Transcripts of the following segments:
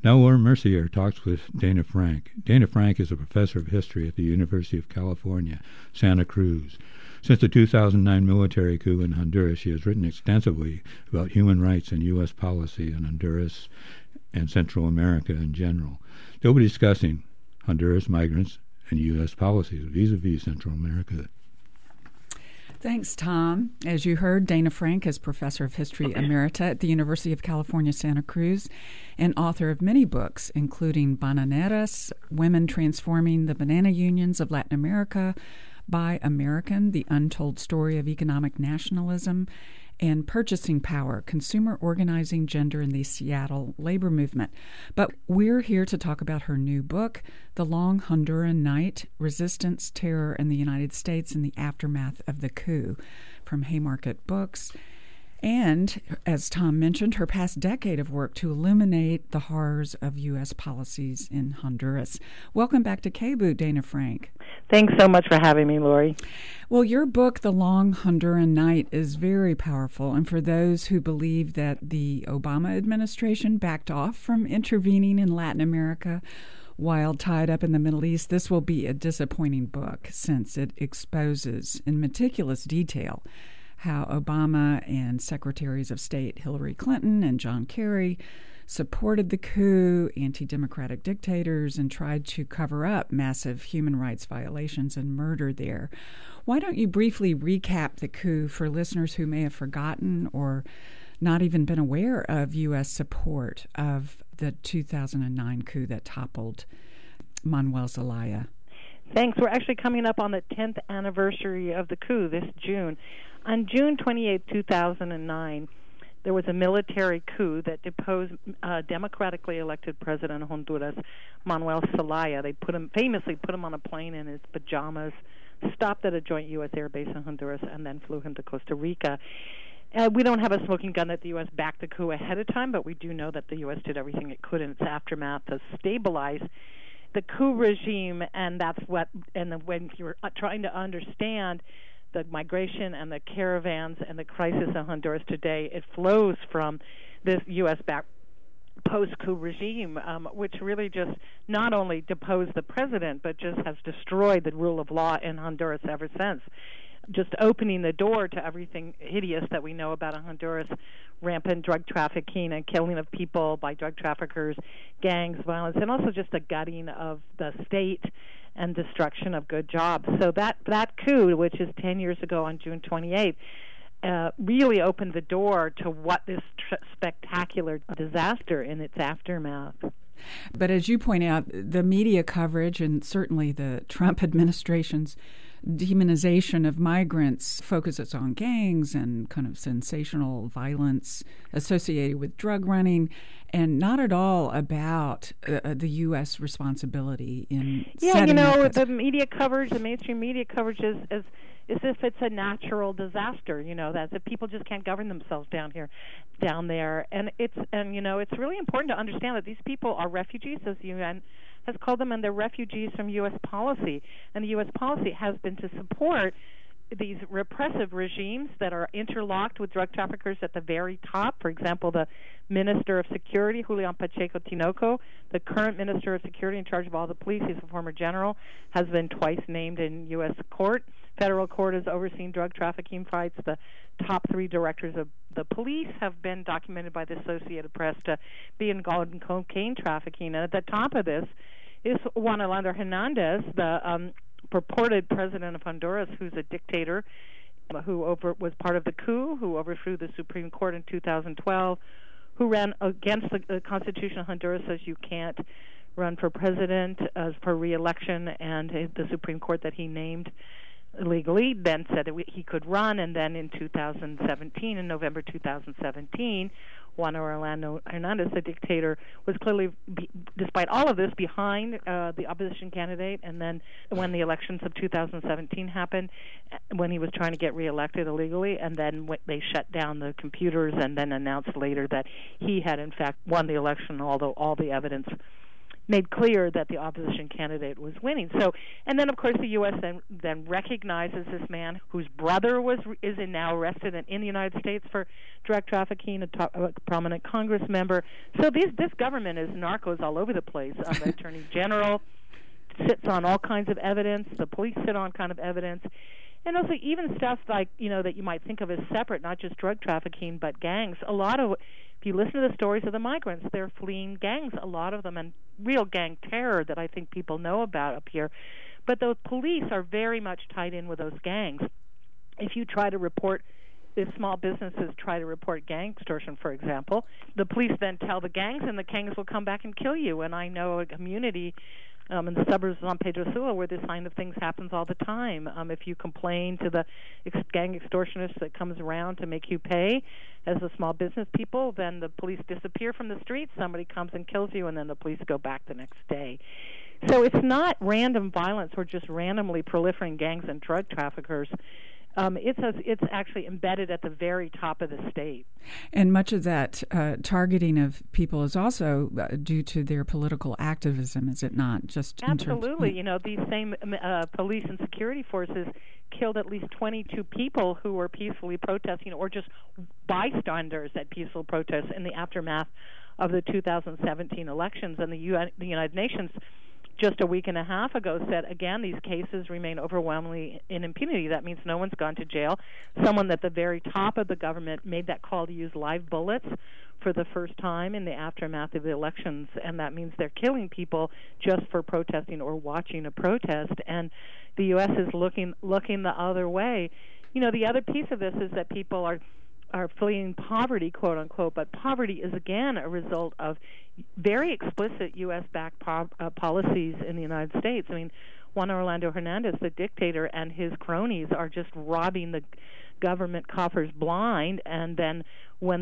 Now Laura Mercier talks with Dana Frank. Dana Frank is a professor of history at the University of California, Santa Cruz. Since the 2009 military coup in Honduras, she has written extensively about human rights and U.S. policy in Honduras and Central America in general. They'll be discussing Honduras migrants and U.S. policies vis-a-vis Central America. Thanks, Tom. As you heard, Dana Frank is Professor of History Emerita at the University of California, Santa Cruz, and author of many books, including Bananeras, Women Transforming the Banana Unions of Latin America, Buy American, The Untold Story of Economic Nationalism, and Purchasing Power, Consumer Organizing, Gender in the Seattle Labor Movement. But we're here to talk about her new book, The Long Honduran Night, Resistance, Terror in the United States in the Aftermath of the Coup, from Haymarket Books. And, as Tom mentioned, her past decade of work to illuminate the horrors of U.S. policies in Honduras. Welcome back to KBOO, Dana Frank. Thanks so much for having me, Lori. Well, your book, The Long Honduran Night, is very powerful. And for those who believe that the Obama administration backed off from intervening in Latin America while tied up in the Middle East, this will be a disappointing book since it exposes in meticulous detail how Obama and Secretaries of State Hillary Clinton and John Kerry supported the coup, anti-democratic dictators, and tried to cover up massive human rights violations and murder there. Why don't you briefly recap the coup for listeners who may have forgotten or not even been aware of U.S. support of the 2009 coup that toppled Manuel Zelaya? Thanks. We're actually coming up on the 10th anniversary of the coup this June. On June 28, 2009, there was a military coup that deposed democratically elected president of Honduras, Manuel Zelaya. They famously put him on a plane in his pajamas, stopped at a joint U.S. air base in Honduras, and then flew him to Costa Rica. We don't have a smoking gun that the U.S. backed the coup ahead of time, but we do know that the U.S. did everything it could in its aftermath to stabilize the coup regime, and when you're trying to understand the migration and the caravans and the crisis in Honduras today, it flows from this U.S.-backed post-coup regime, which really just not only deposed the president, but just has destroyed the rule of law in Honduras ever since, just opening the door to everything hideous that we know about Honduras, rampant drug trafficking and killing of people by drug traffickers, gangs, violence, and also just the gutting of the state and destruction of good jobs. So that coup, which is 10 years ago on June 28th, really opened the door to what this spectacular disaster in its aftermath. But as you point out, the media coverage and certainly the Trump administration's demonization of migrants focuses on gangs and kind of sensational violence associated with drug running, and not at all about the U.S. responsibility in setting up the media coverage, the mainstream media coverage is as if it's a natural disaster, that the people just can't govern themselves down there. And it's really important to understand that these people are refugees, as the UN has called them, and they're refugees from U.S. policy. And the U.S. policy has been to support these repressive regimes that are interlocked with drug traffickers at the very top. For example, the Minister of Security, Julian Pacheco Tinoco, the current Minister of Security in charge of all the police, he's a former general, has been twice named in U.S. court. Federal court has overseen drug trafficking fights. The top three directors of the police have been documented by the Associated Press to be involved in cocaine trafficking. And at the top of this is Juan Orlando Hernandez, the purported president of Honduras, who's a dictator, who was part of the coup, who overthrew the Supreme Court in 2012, who ran against the Constitution of Honduras, says you can't run for president for re-election, and the Supreme Court that he named illegally then said that he could run. And then in 2017, in November 2017, Juan Orlando Hernandez, the dictator, was clearly, despite all of this, behind the opposition candidate. And then when the elections of 2017 happened, when he was trying to get reelected illegally, and then they shut down the computers and then announced later that he had, in fact, won the election, although all the evidence made clear that the opposition candidate was winning. So, and then of course the U.S. then recognizes this man whose brother is now arrested in the United States for drug trafficking, a prominent Congress member. So this government is narcos all over the place. The Attorney General sits on all kinds of evidence. The police sit on kind of evidence. And also even stuff like, that you might think of as separate, not just drug trafficking, but gangs. If you listen to the stories of the migrants, they're fleeing gangs, a lot of them, and real gang terror that I think people know about up here. But the police are very much tied in with those gangs. If small businesses try to report gang extortion, for example, the police then tell the gangs, and the gangs will come back and kill you. And I know a community in the suburbs of San Pedro Sula where this kind of things happens all the time. If you complain to the gang extortionist that comes around to make you pay as a small business people, then the police disappear from the streets, somebody comes and kills you, and then the police go back the next day. So it's not random violence or just randomly proliferating gangs and drug traffickers. It's actually embedded at the very top of the state. And much of that targeting of people is also due to their political activism, is it not? Absolutely. These same police and security forces killed at least 22 people who were peacefully protesting or just bystanders at peaceful protests in the aftermath of the 2017 elections. And the United Nations just a week and a half ago said, again, these cases remain overwhelmingly in impunity. That means no one's gone to jail. Someone at the very top of the government made that call to use live bullets for the first time in the aftermath of the elections, and that means they're killing people just for protesting or watching a protest, and the U.S. is looking the other way. The other piece of this is that people are fleeing poverty, quote unquote, but poverty is again a result of very explicit U.S.-backed policies in the United States. I mean, Juan Orlando Hernandez, the dictator, and his cronies are just robbing the government coffers blind, and then when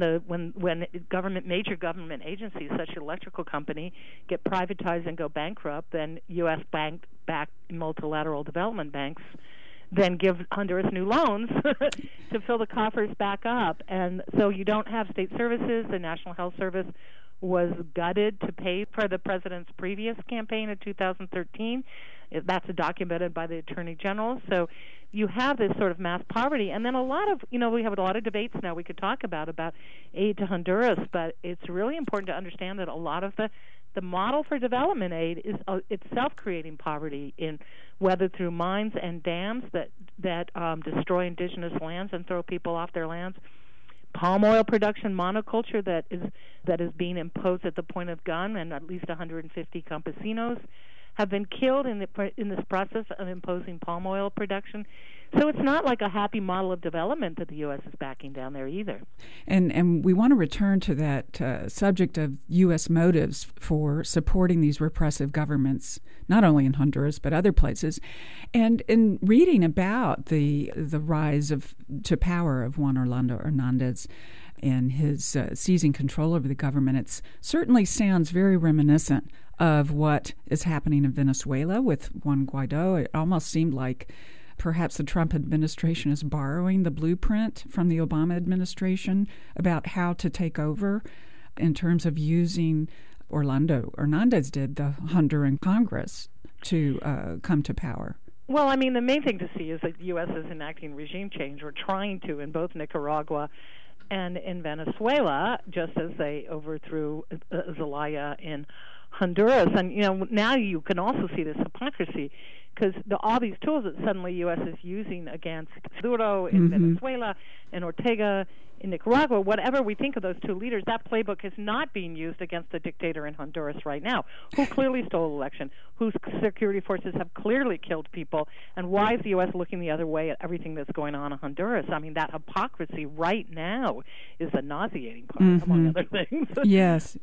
major government agencies such as electrical company get privatized and go bankrupt, then U.S.-backed multilateral development banks then give Honduras new loans to fill the coffers back up. And so you don't have state services. The National Health Service was gutted to pay for the president's previous campaign in 2013. That's documented by the Attorney General. So you have this sort of mass poverty. And then we have a lot of debates now we could talk about aid to Honduras, but it's really important to understand that a lot of the model for development aid is itself creating poverty, whether through mines and dams that destroy indigenous lands and throw people off their lands, palm oil production, monoculture that is being imposed at the point of gun, and at least 150 campesinos have been killed in this process of imposing palm oil production. So it's not like a happy model of development that the U.S. is backing down there either. And we want to return to that subject of U.S. motives for supporting these repressive governments, not only in Honduras but other places. And in reading about the rise to power of Juan Orlando Hernandez and his seizing control over the government, it certainly sounds very reminiscent of what is happening in Venezuela with Juan Guaido. It almost seemed like perhaps the Trump administration is borrowing the blueprint from the Obama administration about how to take over in terms of using Orlando Hernandez did, the Honduran Congress, to come to power. Well, I mean, the main thing to see is that the U.S. is enacting regime change, or trying to, in both Nicaragua and in Venezuela, just as they overthrew Zelaya in Honduras. And, now you can also see this hypocrisy, because all these tools that suddenly U.S. is using against Maduro in Venezuela and Ortega in Nicaragua, whatever we think of those two leaders, that playbook is not being used against the dictator in Honduras right now, who clearly stole the election, whose security forces have clearly killed people. And why is the U.S. looking the other way at everything that's going on in Honduras? I mean, that hypocrisy right now is the nauseating part, among other things. Yes.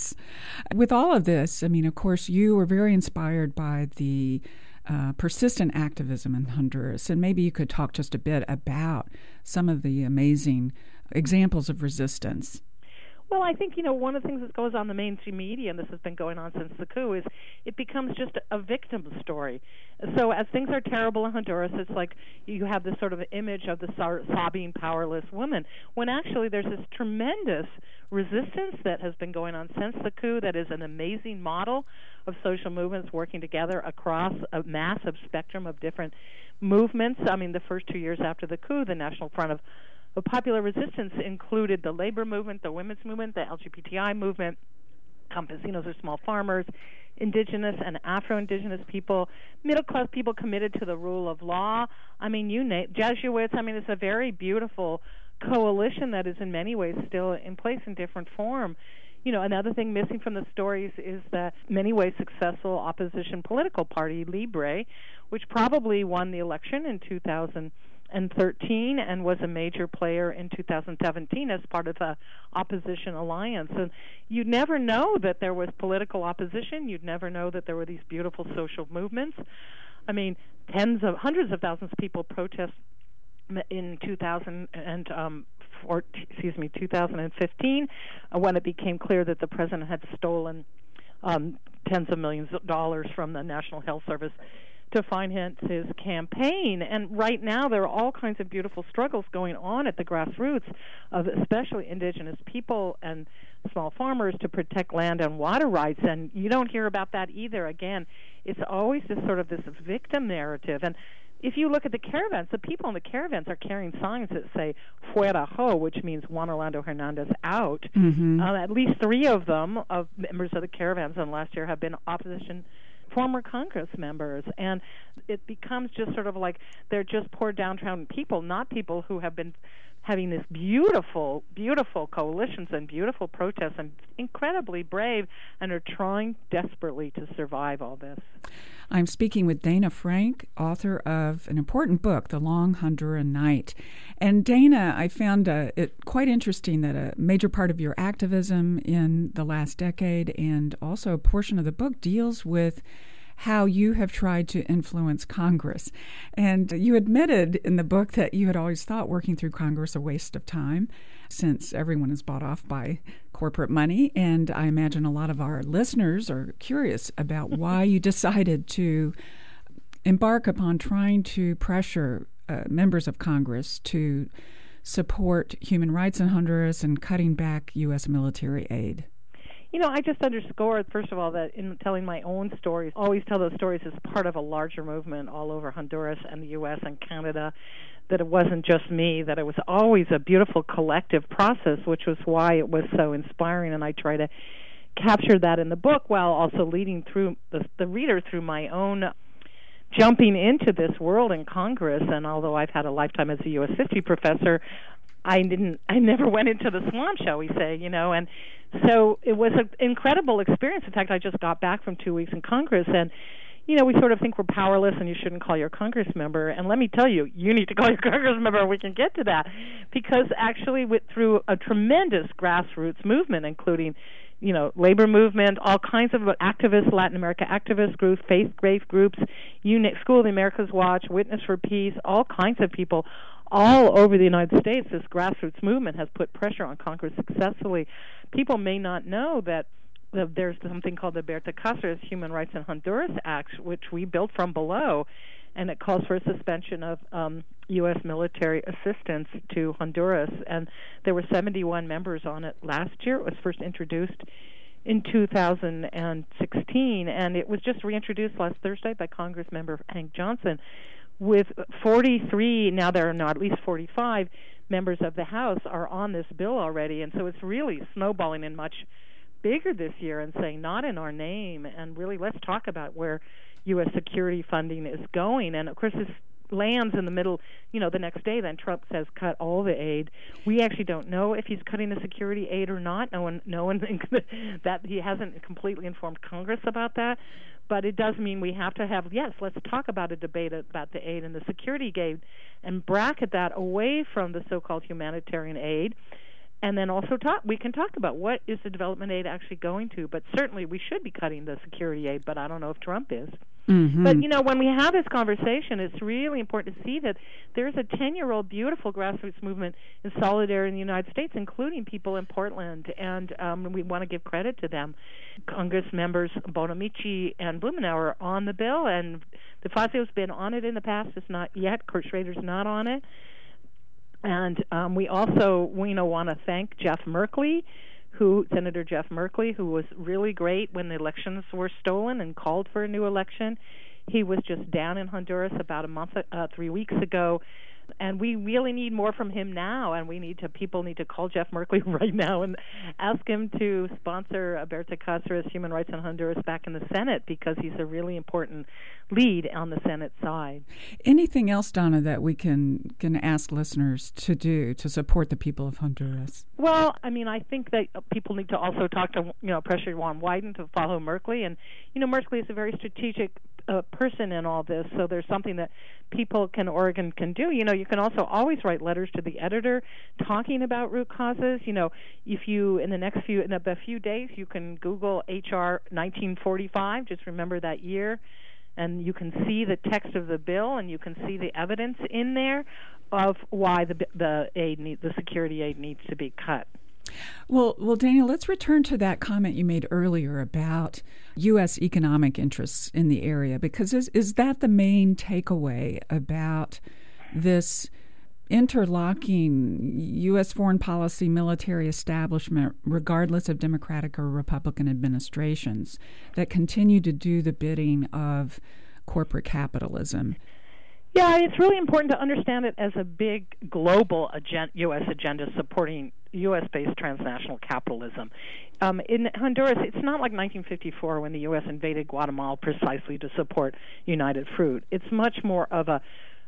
With all of this, I mean, of course, you were very inspired by the persistent activism in Honduras, and maybe you could talk just a bit about some of the amazing examples of resistance. Well, I think, one of the things that goes on in the mainstream media, and this has been going on since the coup, is it becomes just a victim story. So as things are terrible in Honduras, it's like you have this sort of image of the sobbing, powerless woman, when actually there's this tremendous resistance that has been going on since the coup that is an amazing model of social movements working together across a massive spectrum of different movements. I mean, the first 2 years after the coup, the National Front of Popular Resistance included the labor movement, the women's movement, the LGBTI movement, campesinos or small farmers, indigenous and Afro-indigenous people, middle-class people committed to the rule of law. I mean, you name Jesuits. I mean, it's a very beautiful coalition that is in many ways still in place in different form. Another thing missing from the stories is the many ways successful opposition political party, Libre, which probably won the election in 2013 and was a major player in 2017 as part of the opposition alliance. And you'd never know that there was political opposition. You'd never know that there were these beautiful social movements. I mean, hundreds of thousands of people protest in 2015 when it became clear that the president had stolen tens of millions of dollars from the National Health Service to finance his campaign. And right now there are all kinds of beautiful struggles going on at the grassroots of especially indigenous people and small farmers to protect land and water rights, and you don't hear about that either. Again, it's always this victim narrative. And if you look at the caravans, the people in the caravans are carrying signs that say "Fuera Ho," which means Juan Orlando Hernandez out. Mm-hmm. At least 3 of them, of members of the caravans in last year, have been opposition former Congress members, and it becomes just sort of like they're just poor downtrodden people, not people who have been having this beautiful, beautiful coalitions and beautiful protests and incredibly brave and are trying desperately to survive all this. I'm speaking with Dana Frank, author of an important book, The Long Honduran Night. And Dana, I found it quite interesting that a major part of your activism in the last decade and also a portion of the book deals with how you have tried to influence Congress. And you admitted in the book that you had always thought working through Congress a waste of time, since everyone is bought off by corporate money. And I imagine a lot of our listeners are curious about why you decided to embark upon trying to pressure members of Congress to support human rights in Honduras and cutting back U.S. military aid. I just underscore, first of all, that in telling my own stories, always tell those stories as part of a larger movement all over Honduras and the U.S. and Canada, that it wasn't just me, that it was always a beautiful collective process, which was why it was so inspiring, and I try to capture that in the book while also leading through the reader through my own jumping into this world in Congress. And although I've had a lifetime as a U.S. history professor, I never went into the swamp, shall we say, and so it was an incredible experience. In fact, I just got back from 2 weeks in Congress, and, we sort of think we're powerless and you shouldn't call your Congress member. And let me tell you, you need to call your Congress member, and we can get to that. Because actually, through a tremendous grassroots movement, including, labor movement, all kinds of activists, Latin America activist groups, faith-based groups, School of the Americas Watch, Witness for Peace, all kinds of people all over the United States, this grassroots movement has put pressure on Congress successfully. People may not know that there's something called the Berta Cáceres Human Rights in Honduras Act, which we built from below, and it calls for a suspension of U.S. military assistance to Honduras. And there were 71 members on it last year. It was first introduced in 2016, and it was just reintroduced last Thursday by Congress member Hank Johnson. With 43, now there are now at least 45 members of the House are on this bill already, and so it's really snowballing and much bigger this year and saying not in our name, and really let's talk about where U.S. security funding is going. And of course this lands in the middle, the next day then Trump says cut all the aid. We actually don't know if he's cutting the security aid or not. No one thinks that he hasn't completely informed Congress about that. But it does mean we have to have, let's talk about a debate about the aid and the security aid and bracket that away from the so-called humanitarian aid And then also we can talk about what is the development aid actually going to. But certainly we should be cutting the security aid, but I don't know if Trump is. Mm-hmm. But, when we have this conversation, it's really important to see that there's a 10-year-old beautiful grassroots movement in solidarity in the United States, including people in Portland, and we want to give credit to them. Congress members Bonamici and Blumenauer are on the bill, and DeFazio's been on it in the past. It's not yet. Kurt Schrader's not on it. And we also want to thank Senator Jeff Merkley, who was really great when the elections were stolen and called for a new election. He was just down in Honduras about 3 weeks ago, and we really need more from him now. And people need to call Jeff Merkley right now and ask him to sponsor Berta Cáceres Human Rights in Honduras back in the Senate, because he's a really important lead on the Senate side. Anything else, Donna, that we can ask listeners to do to support the people of Honduras? Well, I think that people need to also talk to, Pressure Juan Wyden to follow Merkley. And, Merkley is a very strategic person in all this, so there's something that people in Oregon can do. You can also always write letters to the editor talking about root causes. If you, in a few days, you can Google HR 1945, just remember that year, and you can see the text of the bill, and you can see the evidence in there of why the security aid needs to be cut. Well, Daniel, let's return to that comment you made earlier about U.S. economic interests in the area, because is that the main takeaway about this interlocking U.S. foreign policy military establishment, regardless of Democratic or Republican administrations, that continue to do the bidding of corporate capitalism? Yeah, it's really important to understand it as a big global U.S. agenda supporting U.S.-based transnational capitalism. In Honduras, it's not like 1954 when the U.S. invaded Guatemala precisely to support United Fruit. It's much more of a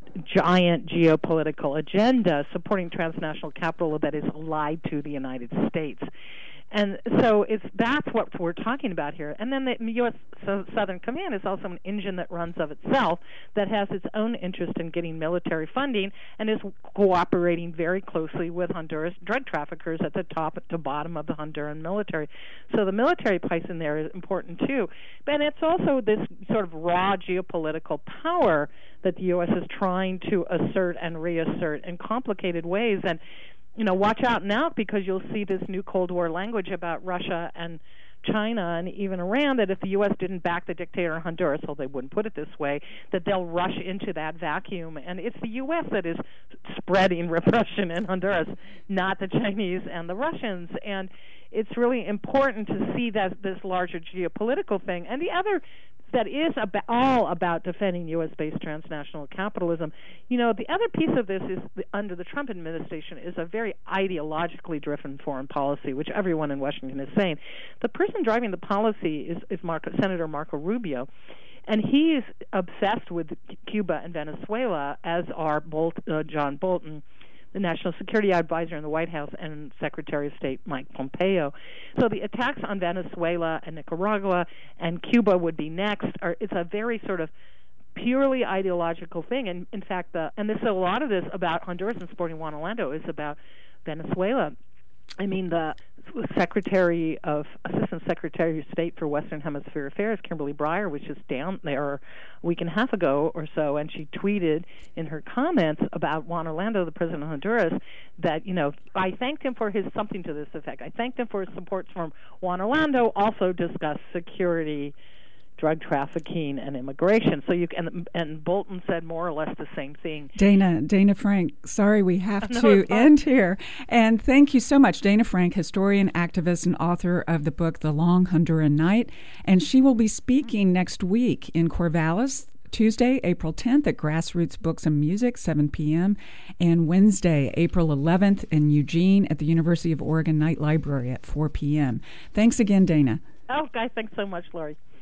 giant geopolitical agenda supporting transnational capital that is allied to the United States. And so that's what we're talking about here. And then the U.S. Southern Command is also an engine that runs of itself, that has its own interest in getting military funding and is cooperating very closely with Honduras drug traffickers at the top to bottom of the Honduran military. So the military piece in there is important too. But it's also this sort of raw geopolitical power that the U.S. is trying to assert and reassert in complicated ways. And watch out now, because you'll see this new Cold War language about Russia and China and even Iran, that if the U.S. didn't back the dictator in Honduras, well, they wouldn't put it this way, that they'll rush into that vacuum. And it's the U.S. that is spreading repression in Honduras, not the Chinese and the Russians. And it's really important to see that this larger geopolitical thing. And the other that is all about defending U.S.-based transnational capitalism. The other piece of this is, under the Trump administration, is a very ideologically driven foreign policy, which everyone in Washington is saying. The person driving the policy is Senator Marco Rubio, and he is obsessed with Cuba and Venezuela, as are John Bolton, the National Security Advisor in the White House, and Secretary of State Mike Pompeo. So the attacks on Venezuela and Nicaragua and Cuba would be next. It's a very sort of purely ideological thing. And in fact, a lot of this about Honduras and supporting Juan Orlando is about Venezuela. The Assistant Secretary of State for Western Hemisphere Affairs, Kimberly Breyer, was just down there a week and a half ago or so, and she tweeted in her comments about Juan Orlando, the president of Honduras, that, I thanked him for something to this effect. I thanked him for his support from Juan Orlando, also discussed security, drug trafficking, and immigration. So and Bolton said more or less the same thing. Dana Frank, sorry we have to end here. And thank you so much. Dana Frank, historian, activist, and author of the book The Long Honduran Night. And she will be speaking next week in Corvallis, Tuesday, April 10th at Grassroots Books and Music, 7 p.m., and Wednesday, April 11th in Eugene at the University of Oregon Night Library at 4 p.m. Thanks again, Dana. Oh, guys, thanks so much, Laurie.